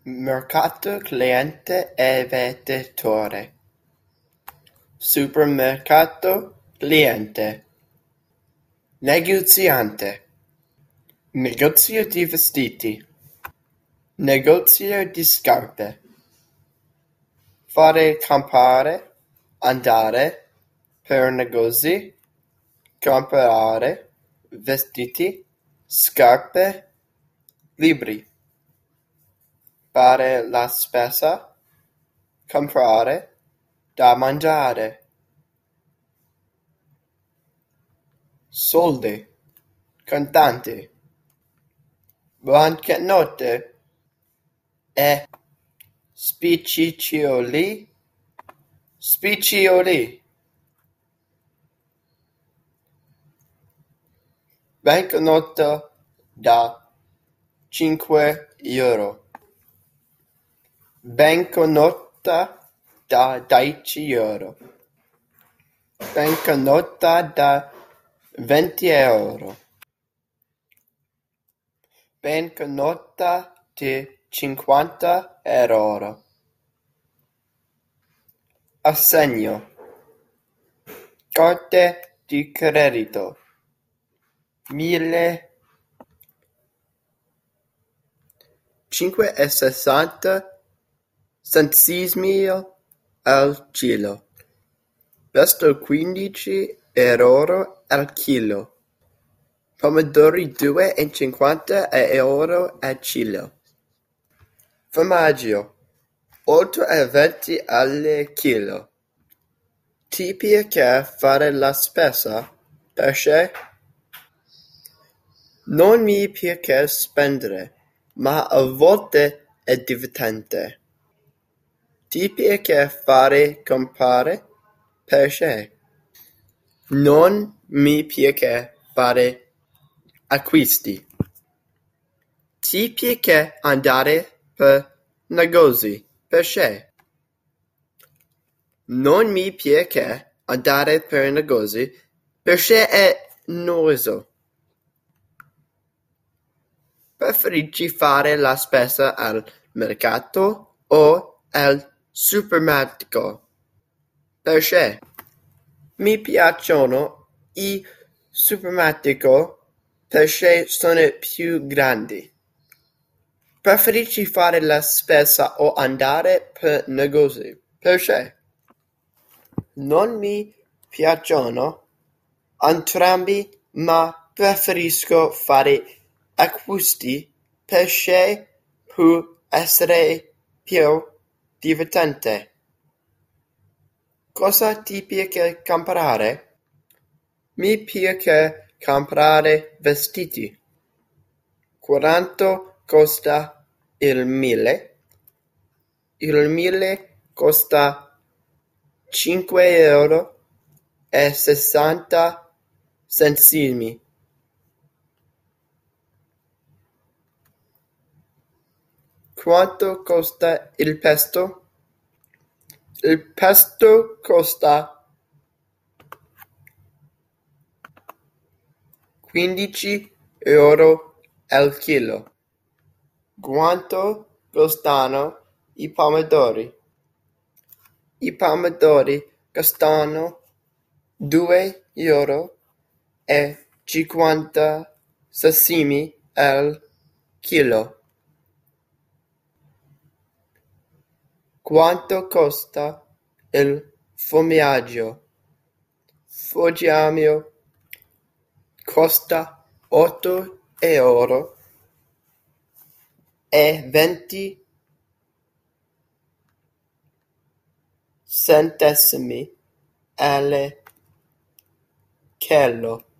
Mercato cliente e venditore. Supermercato cliente. Negoziante. Negozio di vestiti. Negozio di scarpe. Fare campare. Andare. Per negozi. Comprare. Vestiti. Scarpe. Libri. Fare la spesa. Comprare. Da mangiare. Soldi. Contanti. Banconote e spiccioli. Banconota da 5 euro. Banconota da 10 euro. Banconota da 20 euro. Banconota di 50 euro. Assegno. Carte di credito. 1.560 centesimi al chilo. Pesto 15 euro al chilo. Pomodori 2,50 euro al chilo. Formaggio 8,20 al chilo. Ti piace fare la spesa? Perché? Non mi piace spendere, ma a volte è divertente. Ti piace fare compare? Perché? Non mi piace fare acquisti. Ti piace andare per negozi? Perché? Non mi piace andare per negozi perché è noioso. Preferisci fare la spesa al mercato o al supermercato? Perché? Mi piacciono i supermercati perché sono più grandi. Preferisci fare la spesa o andare per negozi? Perché? Non mi piacciono entrambi, ma preferisco fare acquisti perché può essere più divertente. Cosa ti piace comprare? Mi piace comprare vestiti. Quanto costa il 1.000? Il 1.000 costa 5 euro e 60 centesimi. Quanto costa il pesto? Il pesto costa 15 euro al chilo. Quanto costano i pomodori? I pomodori costano 2 euro e 50 centesimi al chilo. Quanto costa il formaggio? Formaggio costa 8 euro e 20 centesimi al chilo.